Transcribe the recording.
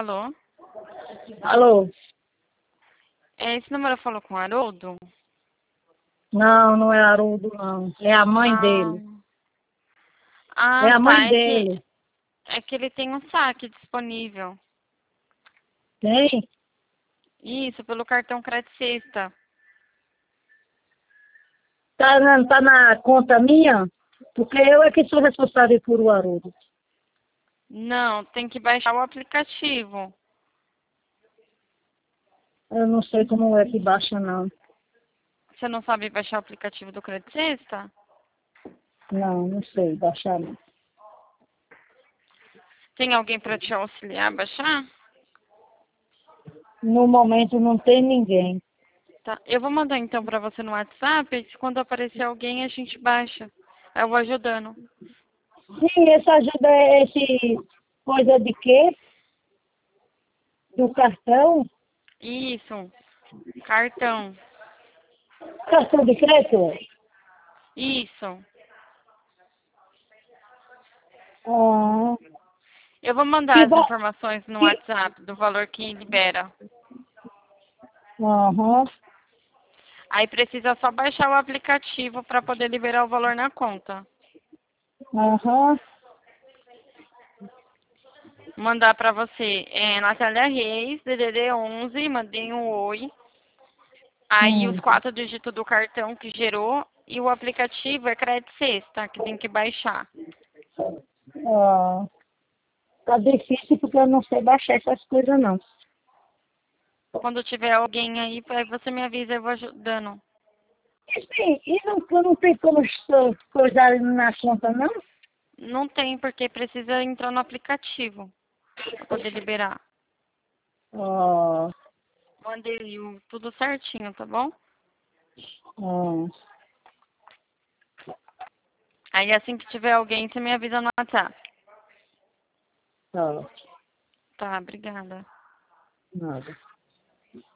Alô? Alô? Esse número falou com o Haroldo? Não, não é Haroldo, não. É a mãe Ah, dele. É ah, a mãe tá. dele. É que ele tem um saque disponível. Tem? Isso, pelo cartão Crédito Sexta. Tá na conta minha? Porque eu é que sou responsável por o Haroldo. Não, tem que baixar o aplicativo. Eu não sei como é que baixa, não. Você não sabe baixar o aplicativo do Crédito Sexta? Não sei baixar, não. Tem alguém para te auxiliar a baixar? No momento não tem ninguém. Tá. Eu vou mandar então para você no WhatsApp e quando aparecer alguém a gente baixa. Eu vou ajudando. Sim, essa ajuda é esse coisa de quê? Do cartão? Isso, cartão. Cartão de crédito? Isso. Ah, Eu vou que mandar as va... informações no que... WhatsApp do valor que libera. Aham, Aí precisa só baixar o aplicativo para poder liberar o valor na conta. aham. Mandar para você. É Natália Reis, DDD 11, mandei um oi. Aí os Hum. 4 dígitos do cartão que gerou e o aplicativo é Crédito Sexta, que tem que baixar. Ah, tá difícil porque eu não sei baixar essas coisas, não. Quando tiver alguém aí você me avisa, eu vou ajudando. Sim, e não tem como coisar na conta, não? Não tem, porque precisa entrar no aplicativo para poder liberar. Ah, Mandei tudo certinho, tá bom? ah, Aí assim que tiver alguém, você me avisa no WhatsApp. tá, Tá, obrigada. nada.